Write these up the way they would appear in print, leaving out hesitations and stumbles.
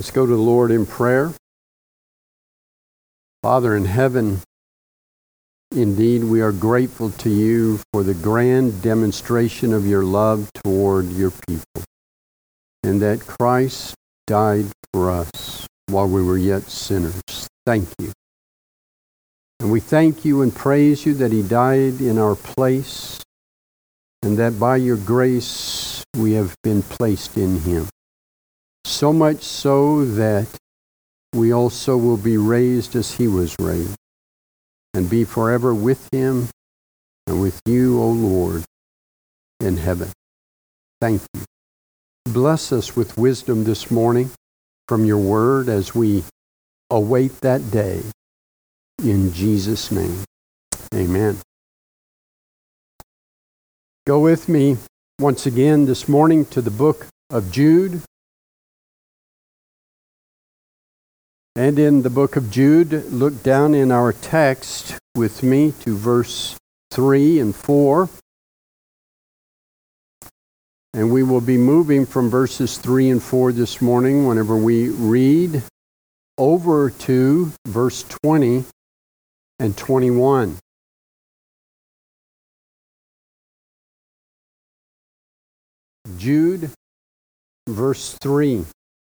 Let's go to the Lord in prayer. Father in heaven, indeed we are grateful to you for the grand demonstration of your love toward your people, and that Christ died for us while we were yet sinners. Thank you. And we thank you and praise you that he died in our place, and that by your grace we have been placed in him. So much so that we also will be raised as he was raised, and be forever with him and with you, O Lord, in heaven. Thank you. Bless us with wisdom this morning from your word as we await that day. In Jesus' name, amen. Go with me once again this morning to the book of Jude. And in the book of Jude, look down in our text with me to verse 3 and 4. And we will be moving from verses 3 and 4 this morning whenever we read over to verse 20 and 21. Jude, verse 3.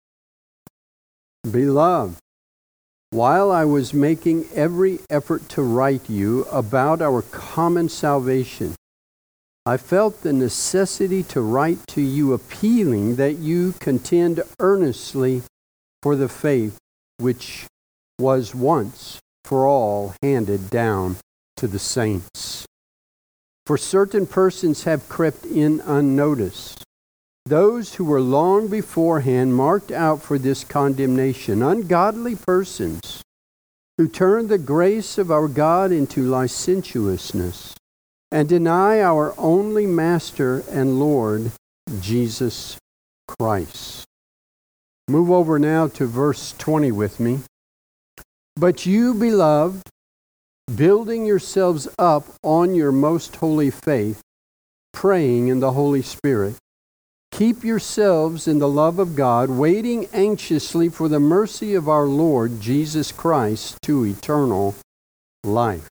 Beloved, while I was making every effort to write you about our common salvation, I felt the necessity to write to you appealing that you contend earnestly for the faith which was once for all handed down to the saints. For certain persons have crept in unnoticed, those who were long beforehand marked out for this condemnation, ungodly persons who turn the grace of our God into licentiousness and deny our only Master and Lord, Jesus Christ. Move over now to verse 20 with me. But you, beloved, building yourselves up on your most holy faith, praying in the Holy Spirit, keep yourselves in the love of God, waiting anxiously for the mercy of our Lord Jesus Christ to eternal life.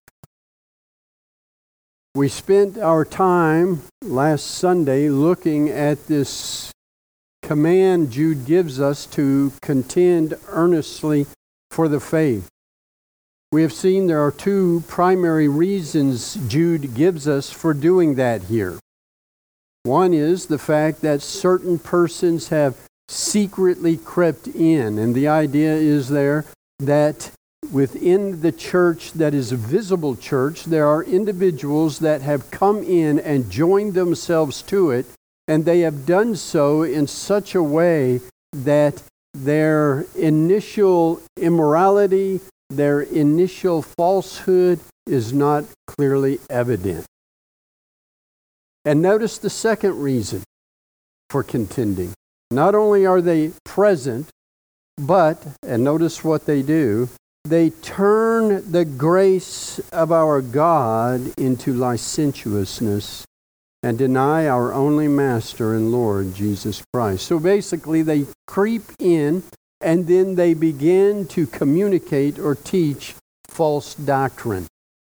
We spent our time last Sunday looking at this command Jude gives us to contend earnestly for the faith. We have seen there are two primary reasons Jude gives us for doing that here. One is the fact that certain persons have secretly crept in, and the idea is there that within the church that is a visible church, there are individuals that have come in and joined themselves to it, and they have done so in such a way that their initial immorality, their initial falsehood is not clearly evident. And notice the second reason for contending. Not only are they present, but, and notice what they do, they turn the grace of our God into licentiousness and deny our only Master and Lord, Jesus Christ. So basically they creep in and then they begin to communicate or teach false doctrine.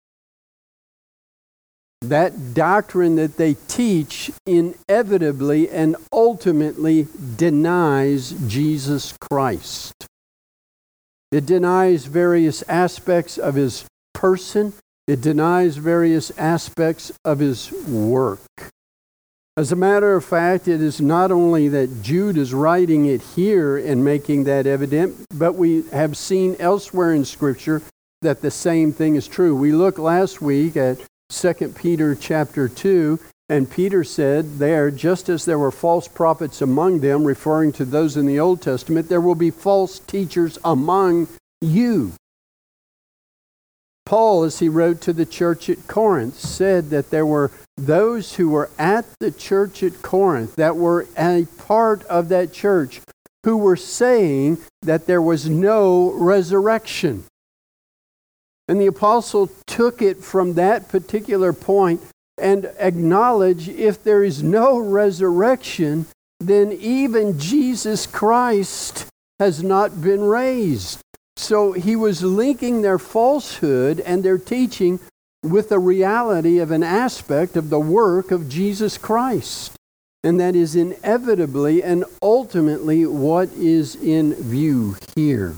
That doctrine that they teach inevitably and ultimately denies Jesus Christ. It denies various aspects of his person. It denies various aspects of his work. As a matter of fact, it is not only that Jude is writing it here and making that evident, but we have seen elsewhere in Scripture that the same thing is true. We looked last week at 2 Peter chapter 2, and Peter said there, just as there were false prophets among them, referring to those in the Old Testament, there will be false teachers among you. Paul, as he wrote to the church at Corinth, said that there were those who were at the church at Corinth that were a part of that church who were saying that there was no resurrection. And the apostle took it from that particular point and acknowledged if there is no resurrection, then even Jesus Christ has not been raised. So he was linking their falsehood and their teaching with the reality of an aspect of the work of Jesus Christ. And that is inevitably and ultimately what is in view here.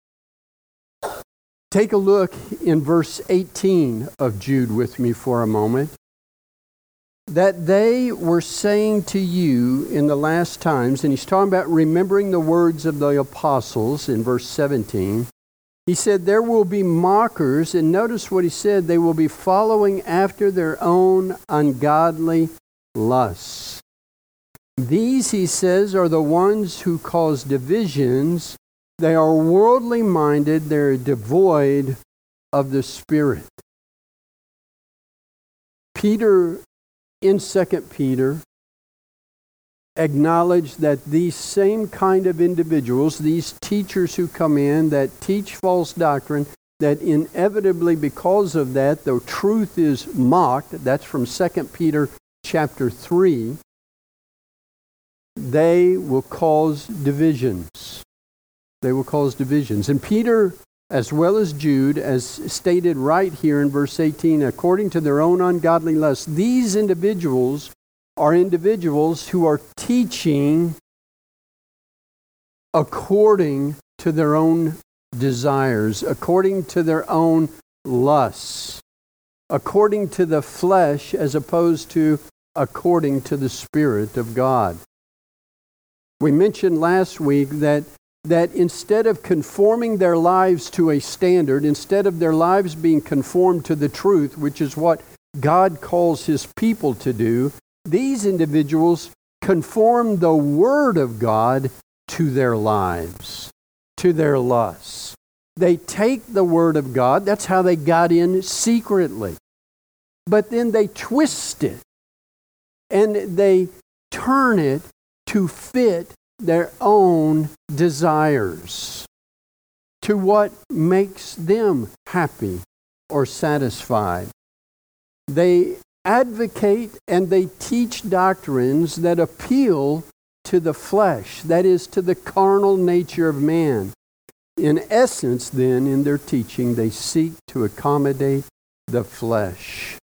Take a look in verse 18 of Jude with me for a moment. That they were saying to you in the last times, and he's talking about remembering the words of the apostles in verse 17. He said, there will be mockers, and notice what he said, they will be following after their own ungodly lusts. These, he says, are the ones who cause divisions. They are worldly minded, they're devoid of the Spirit. Peter, in 2 Peter, acknowledged that these same kind of individuals, these teachers who come in that teach false doctrine, that inevitably because of that, the truth is mocked. That's from 2 Peter chapter 3. They will cause divisions. They will cause divisions. And Peter, as well as Jude, as stated right here in verse 18, according to their own ungodly lusts, these individuals are individuals who are teaching according to their own desires, according to their own lusts, according to the flesh as opposed to according to the Spirit of God. We mentioned last week that instead of conforming their lives to a standard, instead of their lives being conformed to the truth, which is what God calls His people to do, these individuals conform the Word of God to their lives, to their lusts. They take the Word of God, that's how they got in secretly. But then they twist it and they turn it to fit their own desires, to what makes them happy or satisfied. They advocate and they teach doctrines that appeal to the flesh, that is, to the carnal nature of man. In essence, then, in their teaching, they seek to accommodate the flesh.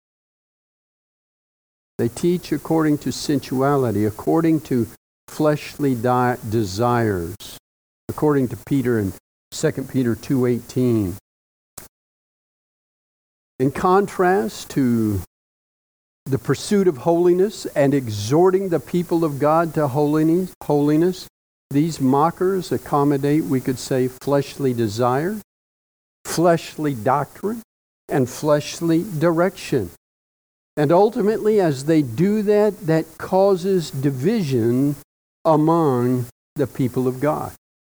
They teach according to sensuality, according to fleshly desires, according to Peter in 2 Peter 2:18. In contrast to the pursuit of holiness and exhorting the people of God to holiness, these mockers accommodate, we could say, fleshly desire, fleshly doctrine, and fleshly direction. And ultimately, as they do that, that causes division among the people of God.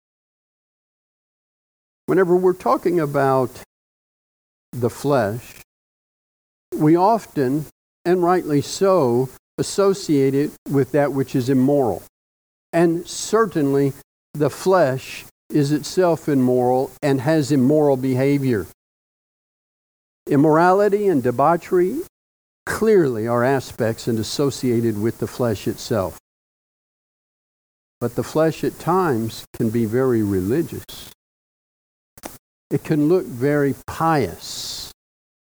Whenever we're talking about the flesh, we often, and rightly so, associate it with that which is immoral. And certainly the flesh is itself immoral and has immoral behavior. Immorality and debauchery clearly are aspects and associated with the flesh itself. But the flesh at times can be very religious. It can look very pious.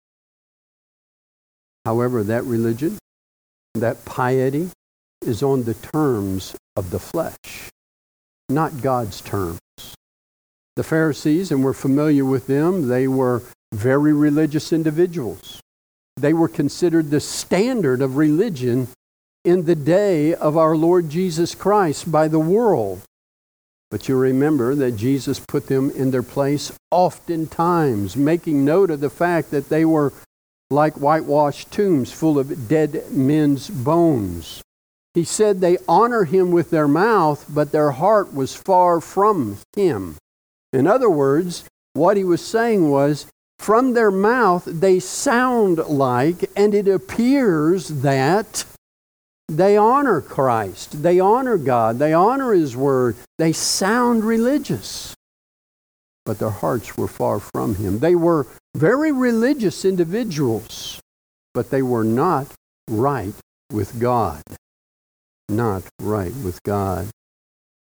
However, that religion, that piety, is on the terms of the flesh, not God's terms. The Pharisees, and we're familiar with them, they were very religious individuals. They were considered the standard of religion in the day of our Lord Jesus Christ by the world. But you remember that Jesus put them in their place oftentimes, making note of the fact that they were like whitewashed tombs full of dead men's bones. He said they honor Him with their mouth, but their heart was far from Him. In other words, what He was saying was, from their mouth they sound like, and it appears that they honor Christ, they honor God, they honor His Word, they sound religious. But their hearts were far from Him. They were very religious individuals, but they were not right with God. Not right with God.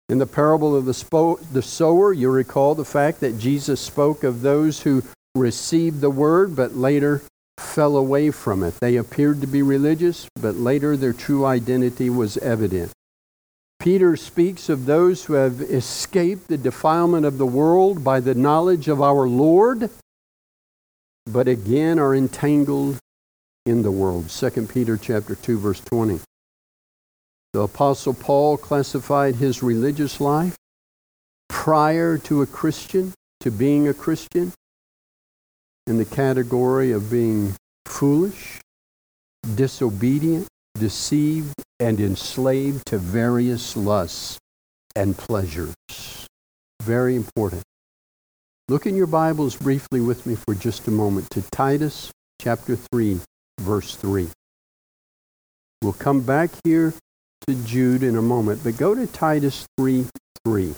In the parable of the sower, you recall the fact that Jesus spoke of those who received the word but later fell away from it. They appeared to be religious, but later their true identity was evident. Peter speaks of those who have escaped the defilement of the world by the knowledge of our Lord, but again are entangled in the world. 2 Peter chapter 2, verse 20. The Apostle Paul classified his religious life prior to being a Christian, in the category of being foolish, disobedient, deceived, and enslaved to various lusts and pleasures. Very important. Look in your Bibles briefly with me for just a moment to Titus chapter 3, verse 3. We'll come back here to Jude in a moment, but go to Titus 3:3.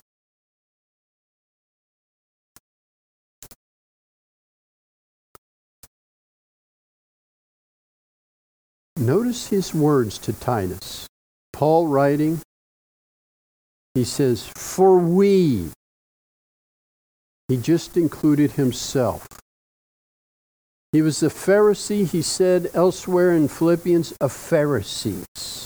Notice his words to Titus. Paul writing, he says, "For we," he just included himself. He was a Pharisee, he said elsewhere in Philippians, of Pharisees.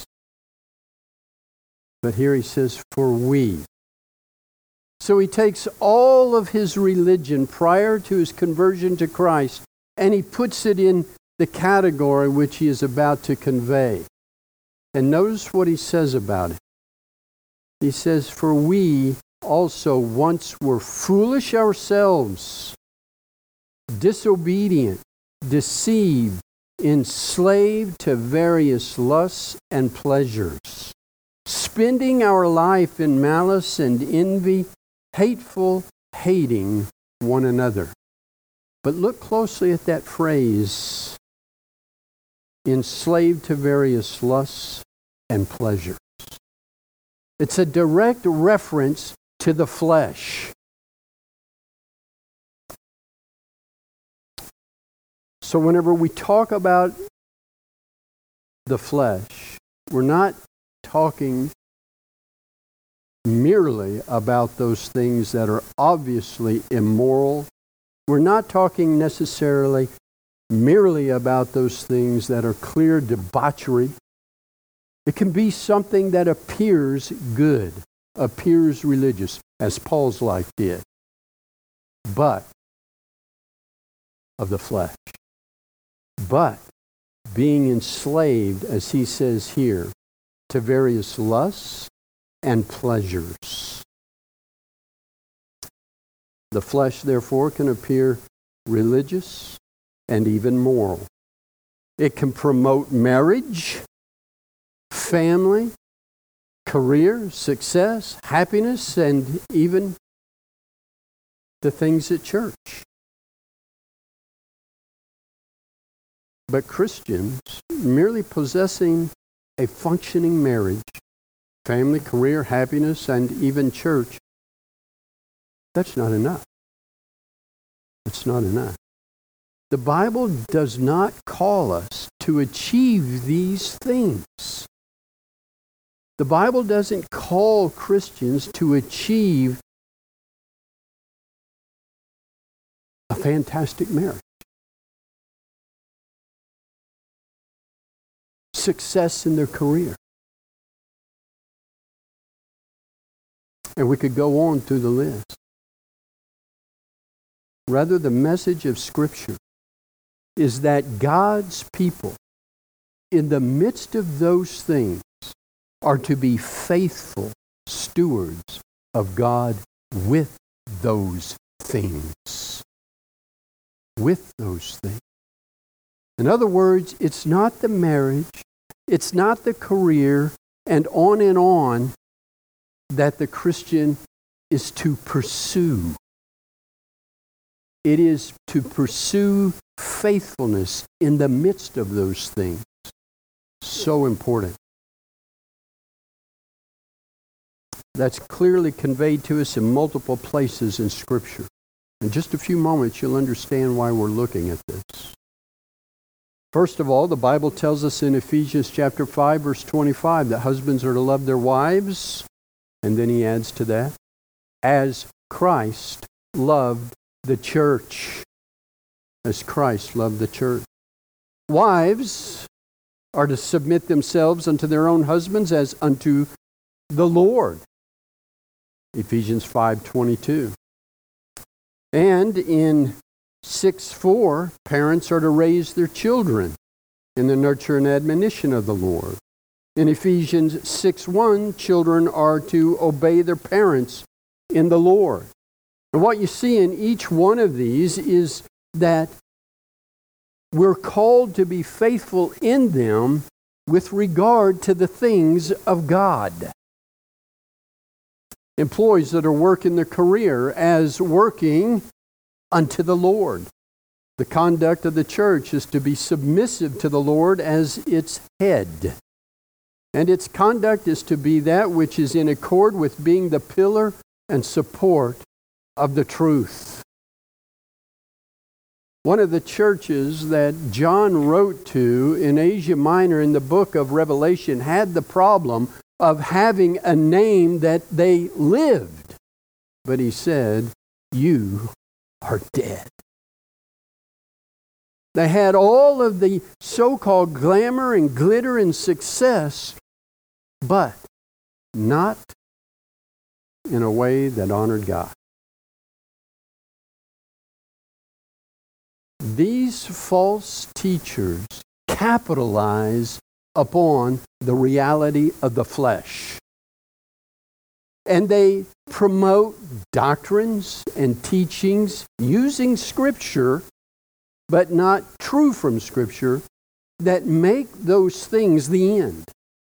But here he says, "For we." So he takes all of his religion prior to his conversion to Christ and he puts it in the category which he is about to convey. And notice what he says about it. He says, "For we also once were foolish ourselves, disobedient, deceived, enslaved to various lusts and pleasures, spending our life in malice and envy, hateful, hating one another." But look closely at that phrase, enslaved to various lusts and pleasures. It's a direct reference to the flesh. So whenever we talk about the flesh, we're not talking merely about those things that are obviously immoral. We're not talking necessarily merely about those things that are clear debauchery. It can be something that appears good, appears religious, as Paul's life did, but of the flesh. But being enslaved, as he says here, to various lusts and pleasures. The flesh, therefore, can appear religious and even moral. It can promote marriage, family, career, success, happiness, and even the things at church. But Christians, merely possessing a functioning marriage, family, career, happiness, and even church, that's not enough. It's not enough. The Bible does not call us to achieve these things. The Bible doesn't call Christians to achieve a fantastic marriage, success in their career. And we could go on through the list. Rather, the message of Scripture is that God's people, in the midst of those things, are to be faithful stewards of God with those things. With those things. In other words, it's not the marriage, it's not the career, and on that the Christian is to pursue. It is to pursue faithfulness in the midst of those things. So important. That's clearly conveyed to us in multiple places in Scripture. In just a few moments, you'll understand why we're looking at this. First of all, the Bible tells us in Ephesians chapter 5, verse 25, that husbands are to love their wives And then he adds to that, as Christ loved the church. As Christ loved the church. Wives are to submit themselves unto their own husbands as unto the Lord. Ephesians 5:22. And in 6:4, parents are to raise their children in the nurture and admonition of the Lord. In Ephesians 6:1, children are to obey their parents in the Lord. And what you see in each one of these is that we're called to be faithful in them with regard to the things of God. Employees that are working their career as working unto the Lord. The conduct of the church is to be submissive to the Lord as its head. And its conduct is to be that which is in accord with being the pillar and support of the truth. One of the churches that John wrote to in Asia Minor in the book of Revelation had the problem of having a name that they lived. But he said, "You are dead." They had all of the so-called glamour and glitter and success, but not in a way that honored God. These false teachers capitalize upon the reality of the flesh. And they promote doctrines and teachings using Scripture, but not true from Scripture, that make those things the end.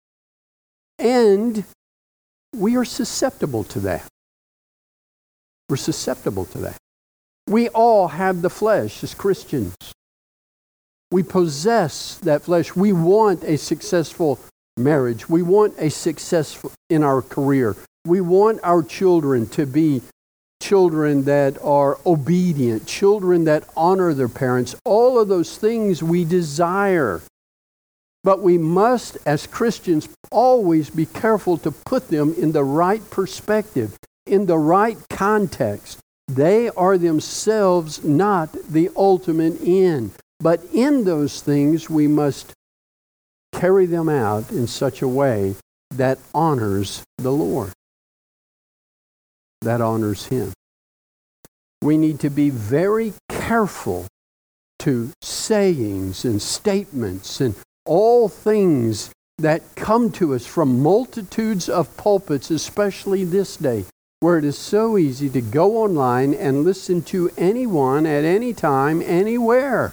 And we are susceptible to that. We're susceptible to that. We all have the flesh as Christians. We possess that flesh. We want a successful marriage. We want a success in our career. We want our children to be children that are obedient, children that honor their parents. All of those things we desire. But we must, as Christians, always be careful to put them in the right perspective, in the right context. They are themselves not the ultimate end. But in those things, we must carry them out in such a way that honors the Lord, that honors Him. We need to be very careful to sayings and statements and all things that come to us from multitudes of pulpits, especially this day, where it is so easy to go online and listen to anyone at any time, anywhere.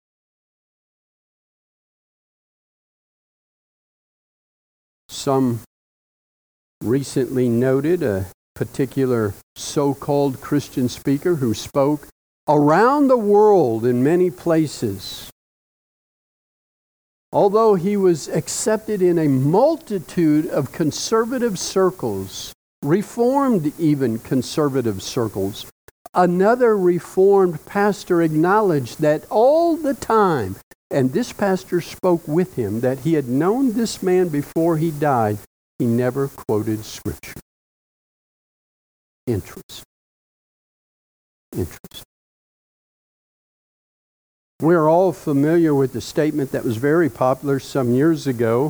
Some recently noted a particular so-called Christian speaker who spoke around the world in many places. Although he was accepted in a multitude of conservative circles, Reformed even conservative circles, another Reformed pastor acknowledged that all the time, and this pastor spoke with him, that he had known this man before he died, he never quoted Scripture. Interest. We're all familiar with the statement that was very popular some years ago.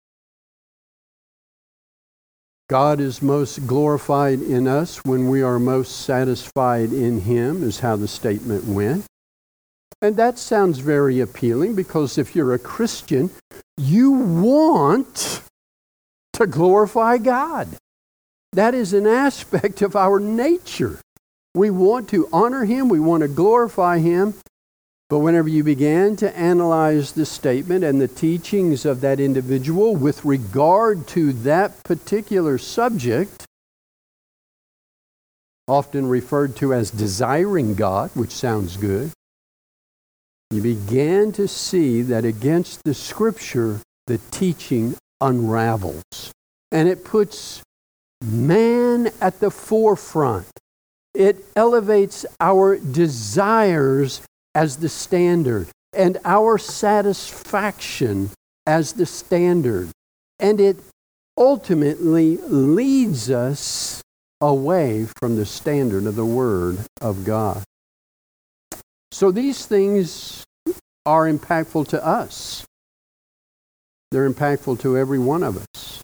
God is most glorified in us when we are most satisfied in Him, is how the statement went. And that sounds very appealing because if you're a Christian, you want to glorify God. That is an aspect of our nature. We want to honor Him, we want to glorify Him. But whenever you began to analyze the statement and the teachings of that individual with regard to that particular subject, often referred to as desiring God, which sounds good, you began to see that against the Scripture, the teaching unravels. And it puts man at the forefront. It elevates our desires as the standard, and our satisfaction as the standard. And it ultimately leads us away from the standard of the Word of God. So these things are impactful to us. They're impactful to every one of us.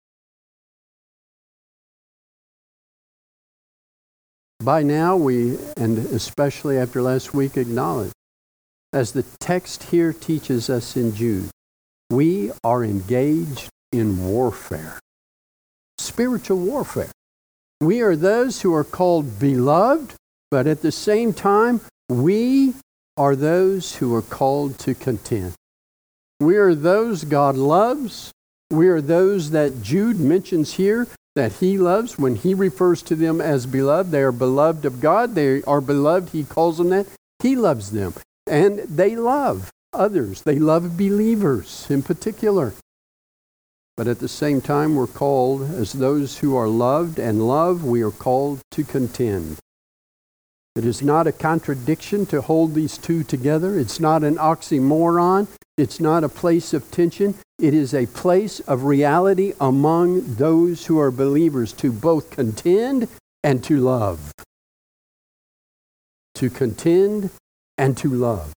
By now we, and especially after last week, acknowledge, as the text here teaches us in Jude, we are engaged in warfare, spiritual warfare. We are those who are called beloved, but at the same time, we are those who are called to contend. We are those God loves. We are those that Jude mentions here that he loves when he refers to them as beloved. They are beloved of God. They are beloved. He calls them that. He loves them. And they love others. They love believers in particular. But at the same time, we're called, as those who are loved and love, we are called to contend. It is not a contradiction to hold these two together. It's not an oxymoron. It's not a place of tension. It is a place of reality among those who are believers to both contend and to love. To contend and to love.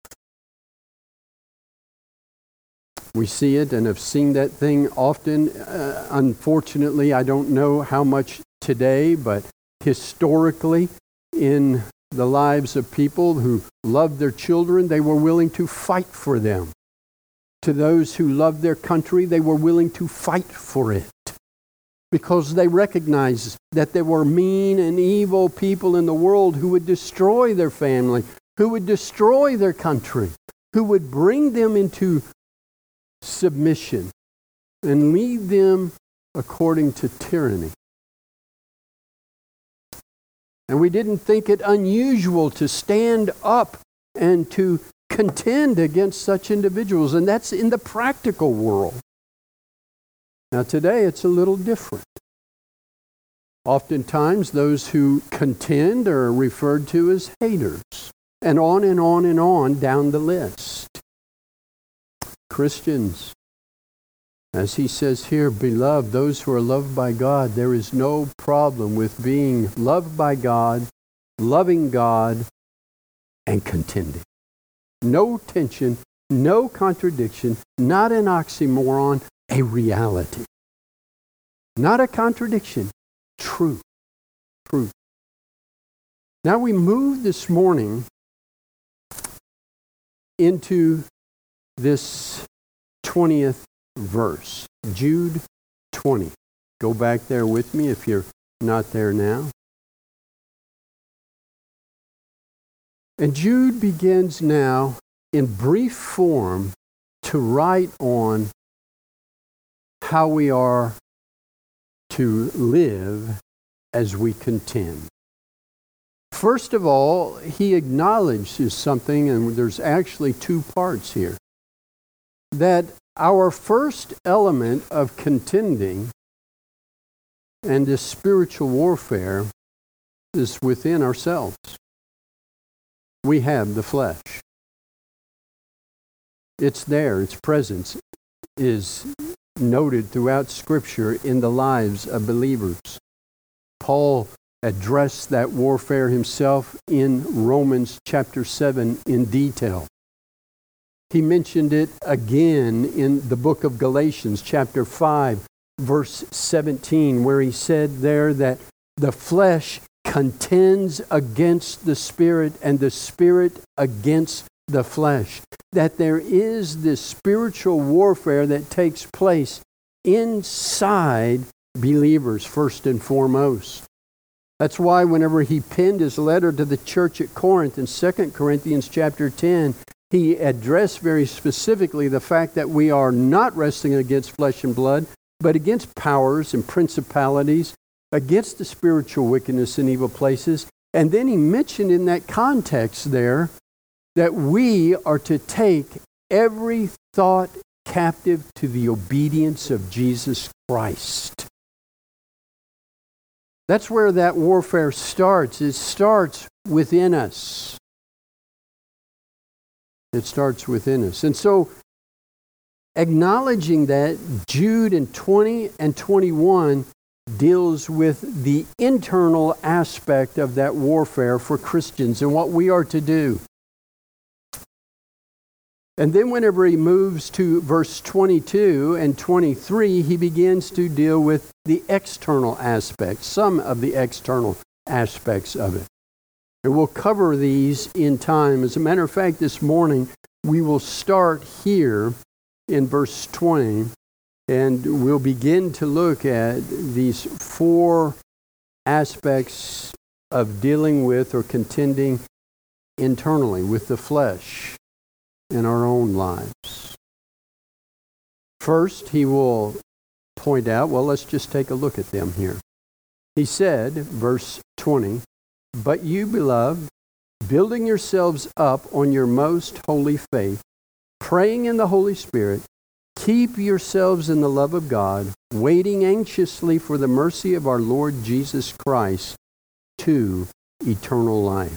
We see it and have seen that thing often. Unfortunately, I don't know how much today, but historically, in the lives of people who loved their children, they were willing to fight for them. To those who loved their country, they were willing to fight for it. Because they recognized that there were mean and evil people in the world who would destroy their family, who would destroy their country, who would bring them into submission and lead them according to tyranny. And we didn't think it unusual to stand up and to contend against such individuals, and that's in the practical world. Now today it's a little different. Oftentimes those who contend are referred to as haters, and on and on and on down the list. Christians, as he says here, beloved, those who are loved by God, there is no problem with being loved by God, loving God, and contending. No tension, no contradiction, not an oxymoron, a reality. Not a contradiction, truth. Truth. Now we move this morning into this 20th verse, Jude 20. Go back there with me if you're not there now. And Jude begins now in brief form to write on how we are to live as we contend. First of all, he acknowledges something, and there's actually two parts here. That our first element of contending and this spiritual warfare is within ourselves. We have the flesh. It's there. Its presence is noted throughout Scripture in the lives of believers. Paul addressed that warfare himself in Romans chapter 7 in detail. He mentioned it again in the book of Galatians chapter 5, verse 17, where he said there that the flesh contends against the Spirit and the Spirit against the flesh. That there is this spiritual warfare that takes place inside believers first and foremost. That's why whenever he penned his letter to the church at Corinth in 2 Corinthians chapter 10, he addressed very specifically the fact that we are not wrestling against flesh and blood, but against powers and principalities, against the spiritual wickedness in evil places. And then he mentioned in that context there that we are to take every thought captive to the obedience of Jesus Christ. That's where that warfare starts. It starts within us. It starts within us. And so acknowledging that Jude in 20 and 21 deals with the internal aspect of that warfare for Christians and what we are to do. And then whenever he moves to verse 22 and 23, he begins to deal with the external aspects, some of the external aspects of it. And we'll cover these in time. As a matter of fact, this morning we will start here in verse 20, and we'll begin to look at these four aspects of dealing with or contending internally with the flesh in our own lives. First, he will point out, well, let's just take a look at them here. He said, verse 20, "But you, beloved, building yourselves up on your most holy faith, praying in the Holy Spirit, keep yourselves in the love of God, waiting anxiously for the mercy of our Lord Jesus Christ to eternal life."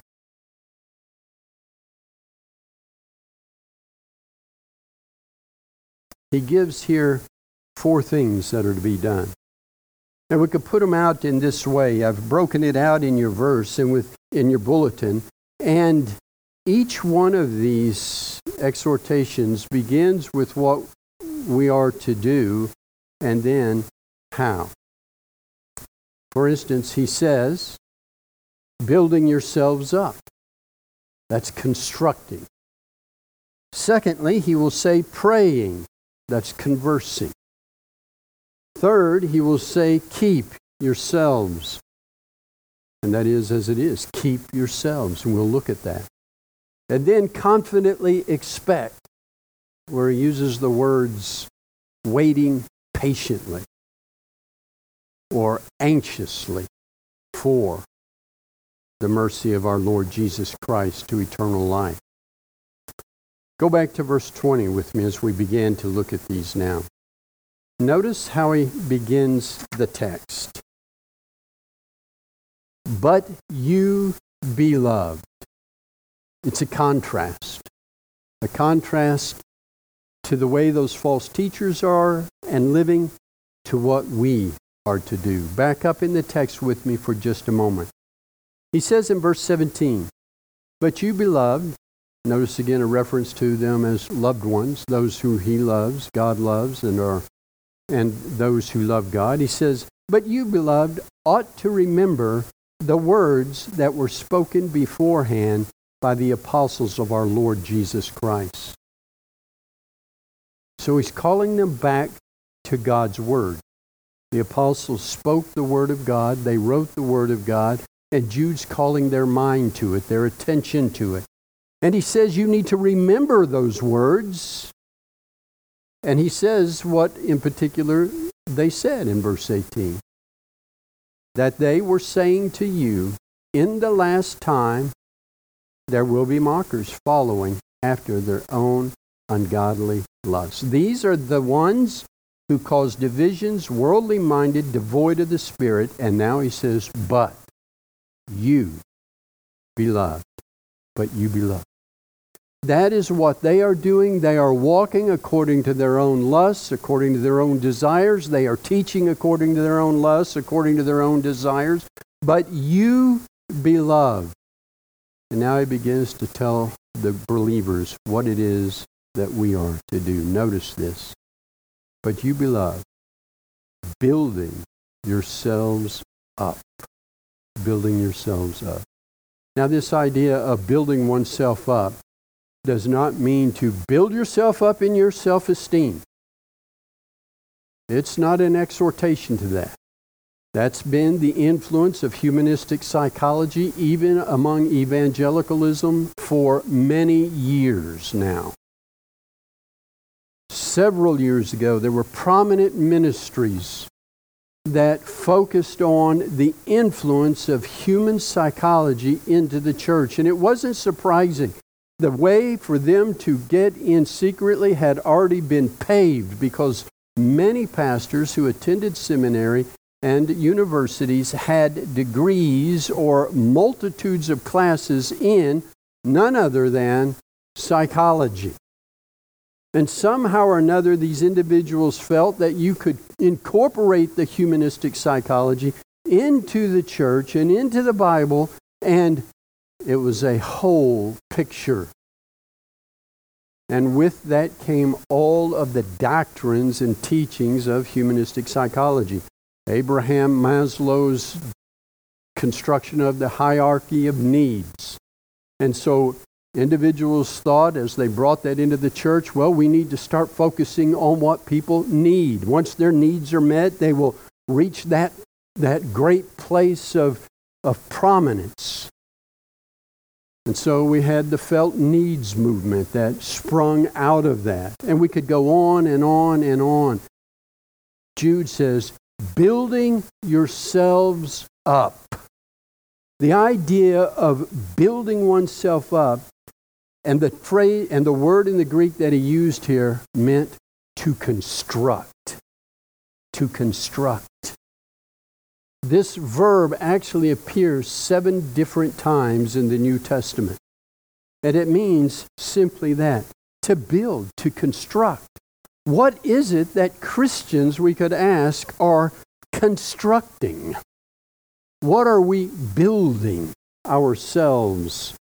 He gives here four things that are to be done. And we could put them out in this way. I've broken it out in your verse and in your bulletin. And each one of these exhortations begins with what we are to do and then how. For instance, he says, building yourselves up. That's constructing. Secondly, he will say praying. That's conversing. Third, he will say, keep yourselves. And that is as it is. Keep yourselves. And we'll look at that. And then confidently expect, where he uses the words waiting patiently or anxiously for the mercy of our Lord Jesus Christ to eternal life. Go back to verse 20 with me as we begin to look at these now. Notice how he begins the text. But you, beloved. It's a contrast to the way those false teachers are and living to what we are to do. Back up in the text with me for just a moment. He says in verse 17, "But you, beloved," notice again a reference to them as loved ones, those who he loves, God loves, and those who love God. He says, "But you, beloved, ought to remember the words that were spoken beforehand by the apostles of our Lord Jesus Christ." So he's calling them back to God's Word. The apostles spoke the Word of God, they wrote the Word of God, and Jude's calling their mind to it, their attention to it. And he says you need to remember those words. And he says what in particular they said in verse 18. That they were saying to you, in the last time, there will be mockers following after their own ungodly lusts. These are the ones who cause divisions, worldly minded, devoid of the Spirit. And now he says, but you, beloved. But you, beloved. That is what they are doing. They are walking according to their own lusts, according to their own desires. They are teaching according to their own lusts, according to their own desires. But you, beloved. And now he begins to tell the believers what it is that we are to do. Notice this. But you, beloved, building yourselves up. Building yourselves up. Now this idea of building oneself up does not mean to build yourself up in your self-esteem. It's not an exhortation to that. That's been the influence of humanistic psychology, even among evangelicalism, for many years now. Several years ago, there were prominent ministries that focused on the influence of human psychology into the church. And it wasn't surprising. The way for them to get in secretly had already been paved because many pastors who attended seminary and universities had degrees or multitudes of classes in none other than psychology. And somehow or another, these individuals felt that you could incorporate the humanistic psychology into the church and into the Bible, and it was a whole picture. And with that came all of the doctrines and teachings of humanistic psychology. Abraham Maslow's construction of the hierarchy of needs. And so individuals thought, as they brought that into the church, well, we need to start focusing on what people need. Once their needs are met, they will reach that great place of prominence. And so we had the felt needs movement that sprung out of that. And we could go on and on and on. Jude says, building yourselves up. The idea of building oneself up, and the phrase and the word in the Greek that he used here meant to construct. To construct. This verb actually appears 7 different times in the New Testament. And it means simply that, to build, to construct. What is it that Christians, we could ask, are constructing? What are we building ourselves?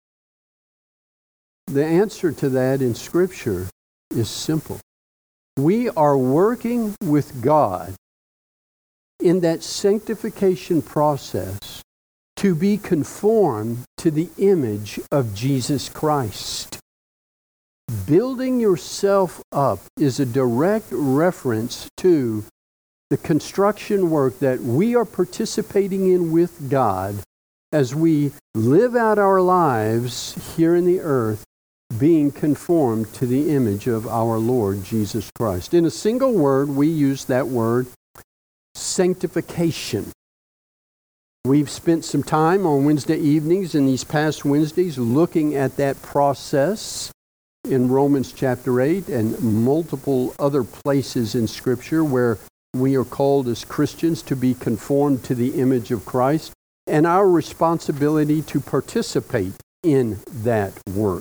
The answer to that in Scripture is simple. We are working with God in that sanctification process to be conformed to the image of Jesus Christ. Building yourself up is a direct reference to the construction work that we are participating in with God as we live out our lives here in the earth, being conformed to the image of our Lord Jesus Christ. In a single word, we use that word, sanctification. We've spent some time on Wednesday evenings and these past Wednesdays looking at that process in Romans chapter 8 and multiple other places in Scripture where we are called as Christians to be conformed to the image of Christ and our responsibility to participate in that work.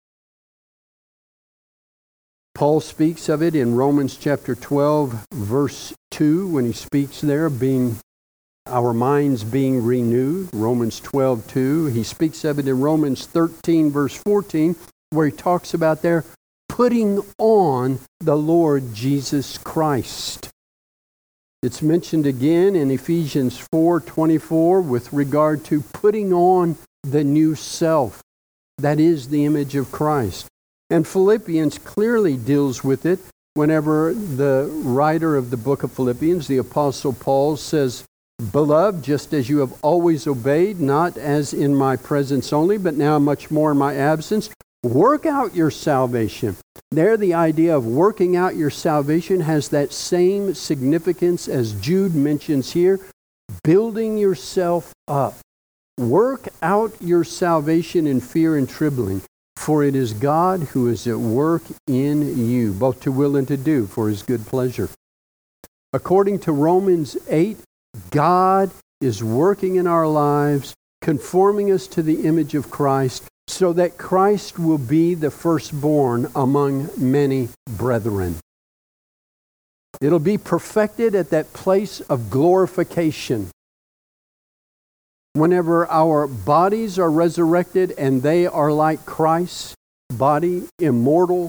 Paul speaks of it in Romans chapter 12, verse 2, when he speaks there, being our minds being renewed, Romans 12:2. He speaks of it in Romans 13, verse 14, where he talks about there putting on the Lord Jesus Christ. It's mentioned again in Ephesians 4:24 with regard to putting on the new self. That is the image of Christ. And Philippians clearly deals with it whenever the writer of the book of Philippians, the Apostle Paul, says, Beloved, just as you have always obeyed, not as in my presence only, but now much more in my absence, work out your salvation. There, the idea of working out your salvation has that same significance as Jude mentions here, building yourself up. Work out your salvation in fear and trembling, for it is God who is at work in you, both to will and to do for His good pleasure. According to Romans 8, God is working in our lives, conforming us to the image of Christ, so that Christ will be the firstborn among many brethren. It'll be perfected at that place of glorification. Whenever our bodies are resurrected and they are like Christ's body, immortal,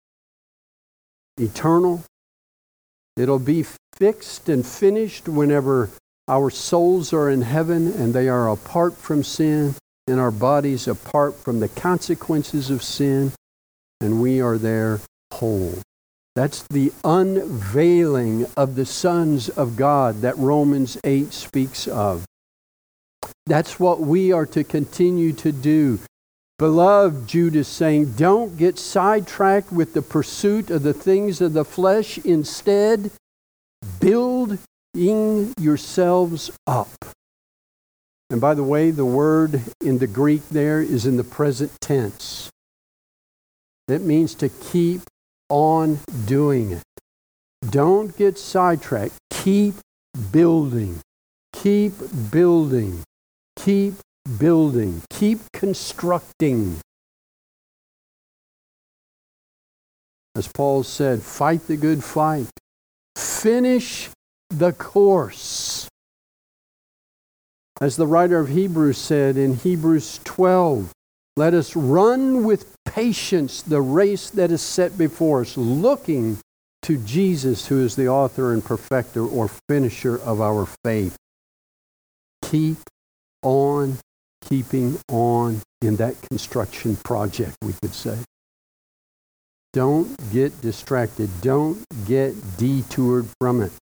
eternal, it'll be fixed and finished whenever our souls are in heaven and they are apart from sin and our bodies apart from the consequences of sin, and we are there whole. That's the unveiling of the sons of God that Romans 8 speaks of. That's what we are to continue to do. Beloved, Jude is saying, don't get sidetracked with the pursuit of the things of the flesh. Instead, building yourselves up. And by the way, the word in the Greek there is in the present tense. It means to keep on doing it. Don't get sidetracked. Keep building. Keep building. Keep building. Keep constructing. As Paul said, fight the good fight. Finish the course. As the writer of Hebrews said in Hebrews 12, let us run with patience the race that is set before us, looking to Jesus, who is the author and perfecter or finisher of our faith. Keep on keeping on in that construction project, we could say. Don't get distracted. Don't get detoured from it.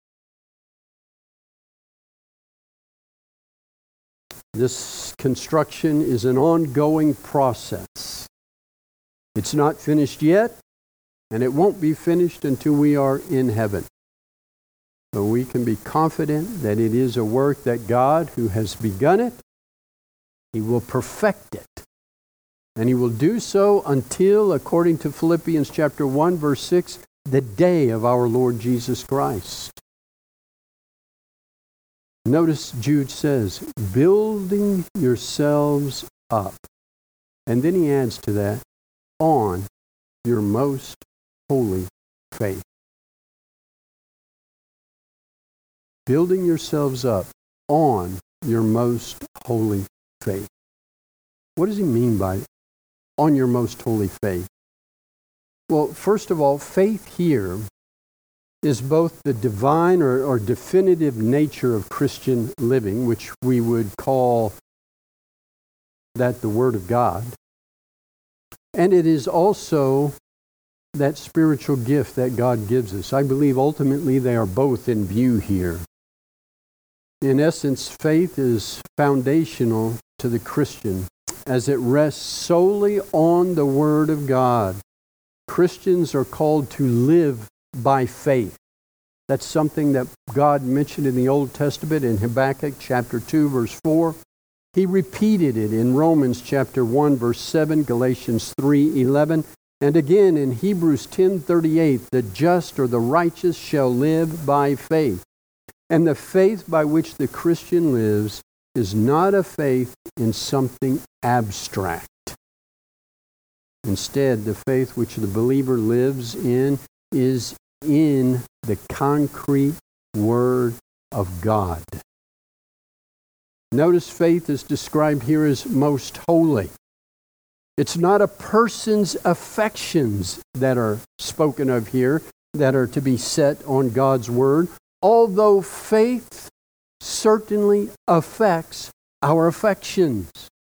This construction is an ongoing process. It's not finished yet, and it won't be finished until we are in heaven. But we can be confident that it is a work that God, who has begun it, He will perfect it. And He will do so until, according to Philippians chapter 1, verse 6, the day of our Lord Jesus Christ. Notice Jude says, building yourselves up. And then he adds to that, on your most holy faith. Building yourselves up on your most holy faith. What does he mean by on your most holy faith? Well, first of all, faith here is both the divine or definitive nature of Christian living, which we would call that the Word of God. And it is also that spiritual gift that God gives us. I believe ultimately they are both in view here. In essence, faith is foundational to the Christian as it rests solely on the Word of God. Christians are called to live by faith. That's something that God mentioned in the Old Testament in Habakkuk chapter 2, verse 4. He repeated it in Romans chapter 1, verse 7, Galatians 3:11, and again in Hebrews 10:38, the just or the righteous shall live by faith. And the faith by which the Christian lives is not a faith in something abstract. Instead, the faith which the believer lives in is in the concrete Word of God. Notice faith is described here as most holy. It's not a person's affections that are spoken of here that are to be set on God's Word, although faith certainly affects our affections.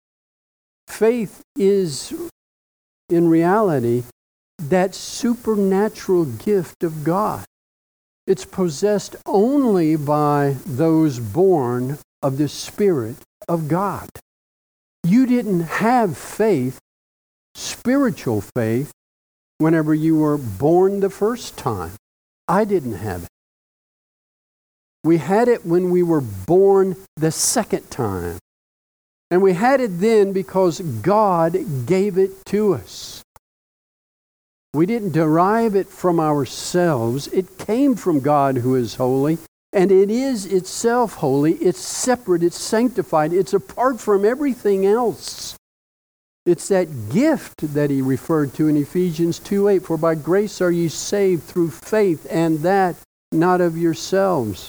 Faith is, in reality, that supernatural gift of God. It's possessed only by those born of the Spirit of God. You didn't have faith, spiritual faith, whenever you were born the first time. I didn't have it. We had it when we were born the second time. And we had it then because God gave it to us. We didn't derive it from ourselves. It came from God, who is holy, and it is itself holy. It's separate, it's sanctified, it's apart from everything else. It's that gift that he referred to in Ephesians 2:8, for by grace are ye saved through faith, and that not of yourselves.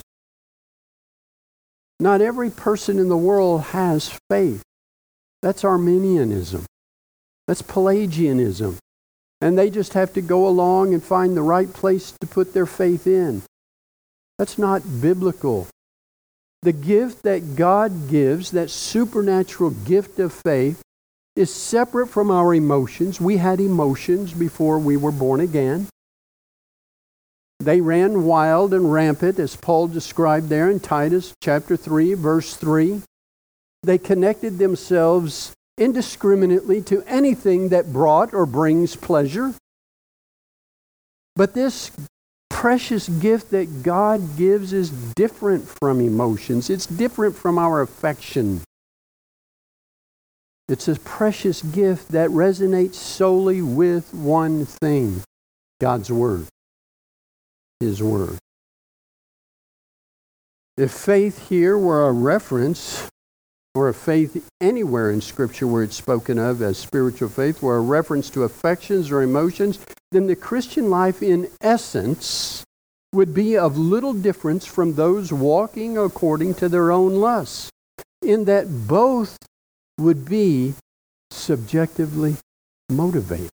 Not every person in the world has faith. That's Arminianism. That's Pelagianism. And they just have to go along and find the right place to put their faith in. That's not biblical. The gift that God gives, that supernatural gift of faith, is separate from our emotions. We had emotions before we were born again. They ran wild and rampant, as Paul described there in Titus chapter 3, verse 3. They connected themselves indiscriminately to anything that brought or brings pleasure. But this precious gift that God gives is different from emotions. It's different from our affection. It's a precious gift that resonates solely with one thing, God's Word, His Word. If faith here were a reference or a faith anywhere in Scripture where it's spoken of as spiritual faith, or a reference to affections or emotions, then the Christian life in essence would be of little difference from those walking according to their own lusts, in that both would be subjectively motivated.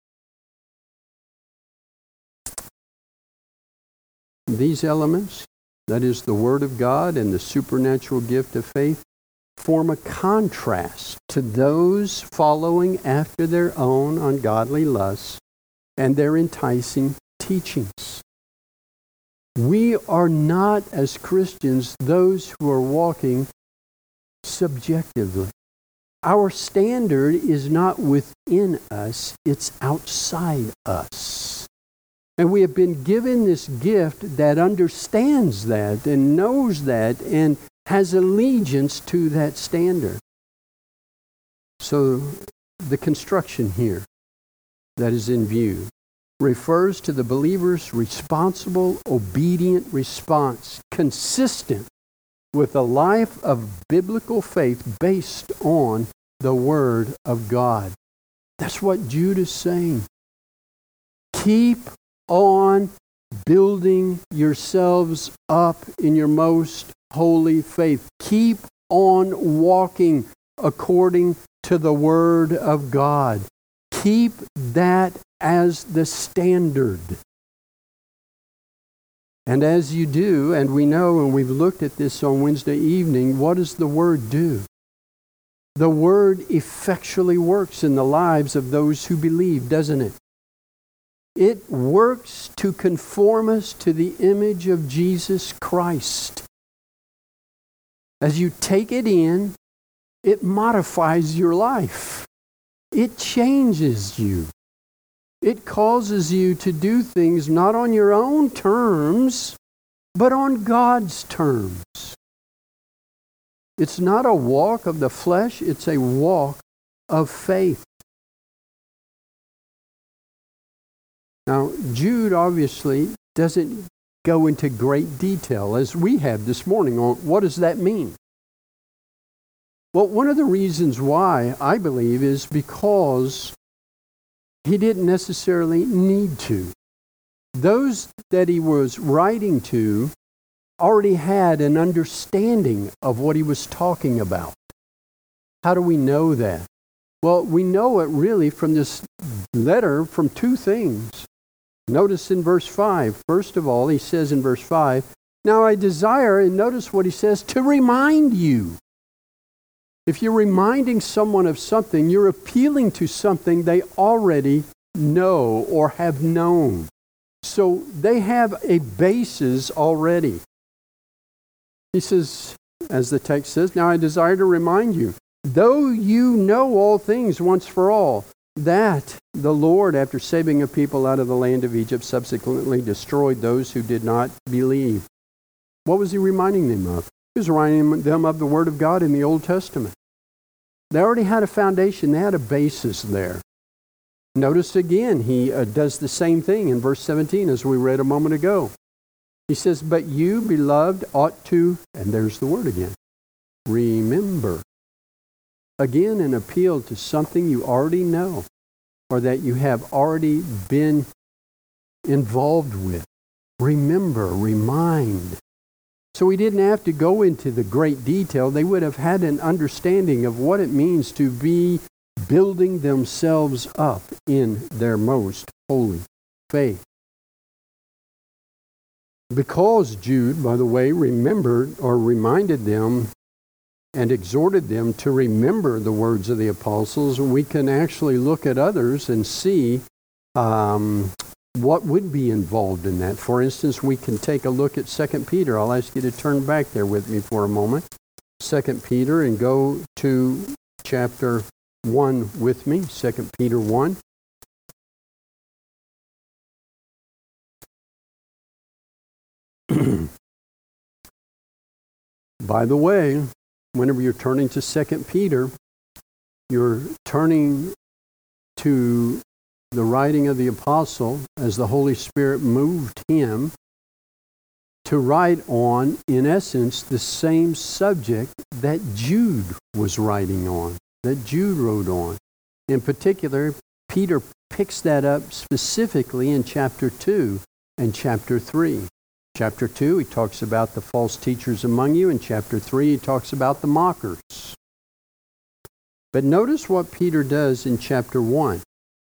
These elements, that is the Word of God and the supernatural gift of faith, form a contrast to those following after their own ungodly lusts and their enticing teachings. We are not, as Christians, those who are walking subjectively. Our standard is not within us, it's outside us. And we have been given this gift that understands that and knows that and has allegiance to that standard. So the construction here that is in view refers to the believer's responsible, obedient response, consistent with a life of biblical faith based on the Word of God. That's what Jude is saying. Keep on building yourselves up in your most holy faith. Keep on walking according to the Word of God. Keep that as the standard. And as you do, and we know, and we've looked at this on Wednesday evening, what does the Word do? The Word effectually works in the lives of those who believe, doesn't it? It works to conform us to the image of Jesus Christ. As you take it in, it modifies your life. It changes you. It causes you to do things not on your own terms, but on God's terms. It's not a walk of the flesh, it's a walk of faith. Now, Jude obviously doesn't go into great detail, as we have this morning, on what does that mean? Well, one of the reasons why, I believe, is because he didn't necessarily need to. Those that he was writing to already had an understanding of what he was talking about. How do we know that? Well, we know it really from this letter from two things. Notice in verse 5, first of all, he says in verse 5, now I desire, and notice what he says, to remind you. If you're reminding someone of something, you're appealing to something they already know or have known. So they have a basis already. He says, as the text says, now I desire to remind you, though you know all things once for all, that the Lord, after saving a people out of the land of Egypt, subsequently destroyed those who did not believe. What was he reminding them of? He was reminding them of the Word of God in the Old Testament. They already had a foundation. They had a basis there. Notice again, he does the same thing in verse 17 as we read a moment ago. He says, but you, beloved, ought to, and there's the word again, remember. Again, an appeal to something you already know or that you have already been involved with. Remember, remind. So he didn't have to go into the great detail. They would have had an understanding of what it means to be building themselves up in their most holy faith. Because Jude, by the way, remembered or reminded them and exhorted them to remember the words of the apostles, we can actually look at others and see what would be involved in that. For instance, we can take a look at 2 Peter. I'll ask you to turn back there with me for a moment. 2 Peter, and go to chapter 1 with me, 2 Peter 1. By the way, whenever you're turning to 2 Peter, you're turning to the writing of the apostle as the Holy Spirit moved him to write on, in essence, the same subject that Jude was writing on, that Jude wrote on. In particular, Peter picks that up specifically in chapter 2 and chapter 3. Chapter 2, he talks about the false teachers among you. In chapter 3, he talks about the mockers. But notice what Peter does in chapter 1.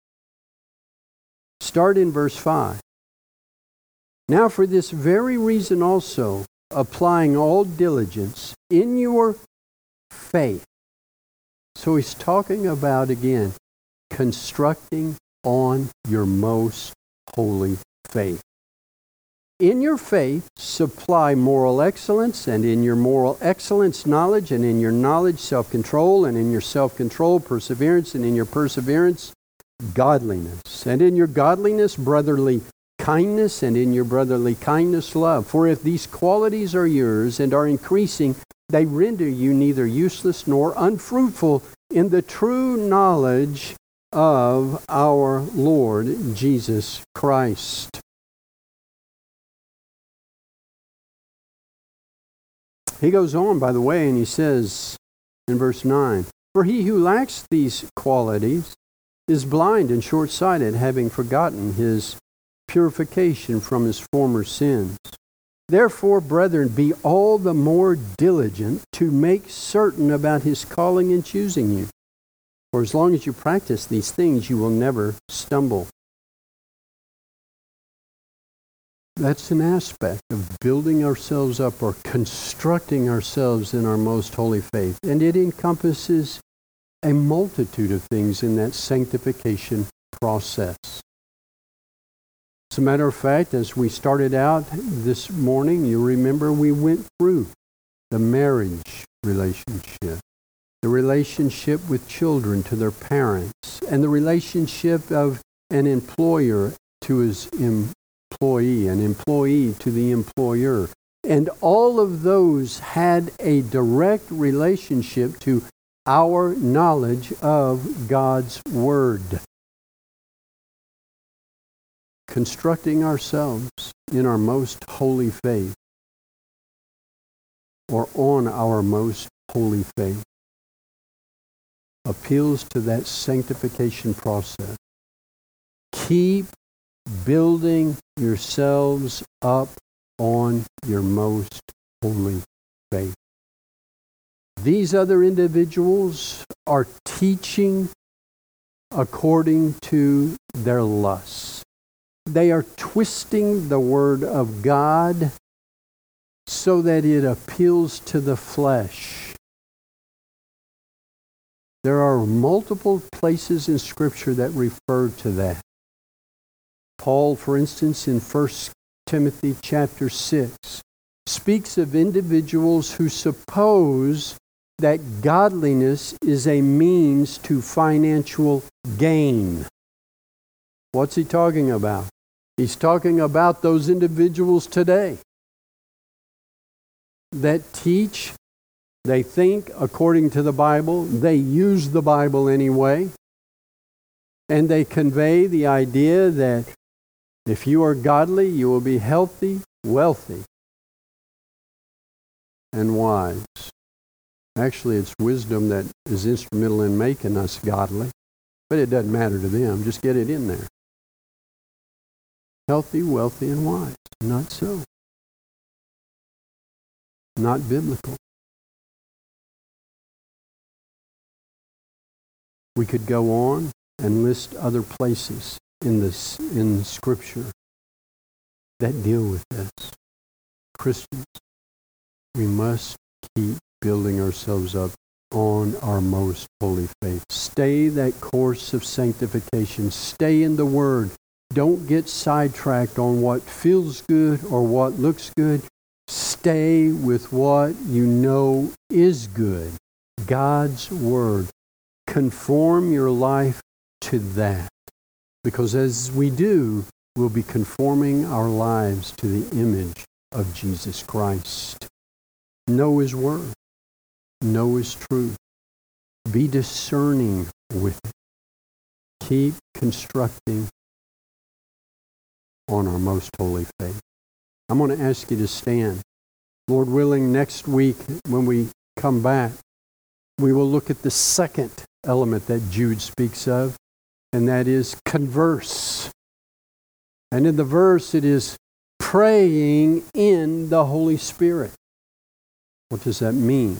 Start in verse 5. Now for this very reason also, applying all diligence in your faith. So he's talking about, again, constructing on your most holy faith. In your faith, supply moral excellence, and in your moral excellence, knowledge, and in your knowledge, self-control, and in your self-control, perseverance, and in your perseverance, godliness, and in your godliness, brotherly kindness, and in your brotherly kindness, love. For if these qualities are yours and are increasing, they render you neither useless nor unfruitful in the true knowledge of our Lord Jesus Christ. He goes on, by the way, and he says in verse 9, for he who lacks these qualities is blind and short-sighted, having forgotten his purification from his former sins. Therefore, brethren, be all the more diligent to make certain about his calling and choosing you. For as long as you practice these things, you will never stumble. That's an aspect of building ourselves up or constructing ourselves in our most holy faith. And it encompasses a multitude of things in that sanctification process. As a matter of fact, as we started out this morning, you remember we went through the marriage relationship, the relationship with children to their parents, and the relationship of an employer to his employee, an employee to the employer. And all of those had a direct relationship to our knowledge of God's Word. Constructing ourselves in our most holy faith, or on our most holy faith, appeals to that sanctification process. Keep building yourselves up on your most holy faith. These other individuals are teaching according to their lusts. They are twisting the Word of God so that it appeals to the flesh. There are multiple places in Scripture that refer to that. Paul, for instance, in 1 Timothy chapter 6, speaks of individuals who suppose that godliness is a means to financial gain. What's he talking about? He's talking about those individuals today that teach, they think according to the Bible, they use the Bible anyway, and they convey the idea that if you are godly, you will be healthy, wealthy, and wise. Actually, it's wisdom that is instrumental in making us godly, but it doesn't matter to them. Just get it in there. Healthy, wealthy, and wise. Not so. Not biblical. We could go on and list other places in Scripture that deal with this. Christians, we must keep building ourselves up on our most holy faith. Stay that course of sanctification. Stay in the Word. Don't get sidetracked on what feels good or what looks good. Stay with what you know is good. God's Word. Conform your life to that. Because as we do, we'll be conforming our lives to the image of Jesus Christ. Know His Word. Know His truth. Be discerning with it. Keep constructing on our most holy faith. I'm going to ask you to stand. Lord willing, next week when we come back, we will look at the second element that Jude speaks of, and that is converse. And in the verse, it is praying in the Holy Spirit. What does that mean?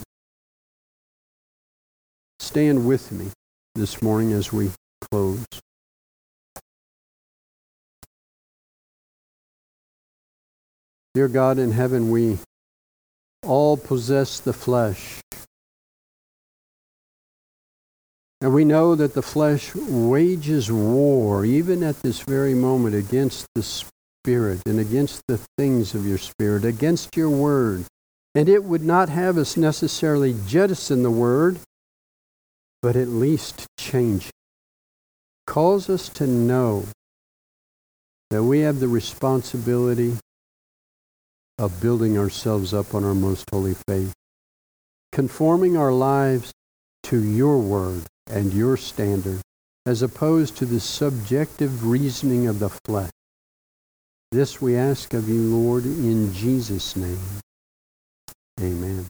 Stand with me this morning as we close. Dear God in heaven, we all possess the flesh. And we know that the flesh wages war, even at this very moment, against the Spirit and against the things of your Spirit, against your Word. And it would not have us necessarily jettison the Word, but at least change it. Calls us to know that we have the responsibility of building ourselves up on our most holy faith, conforming our lives to your Word and your standard, as opposed to the subjective reasoning of the flesh. This we ask of you, Lord, in Jesus' name. Amen.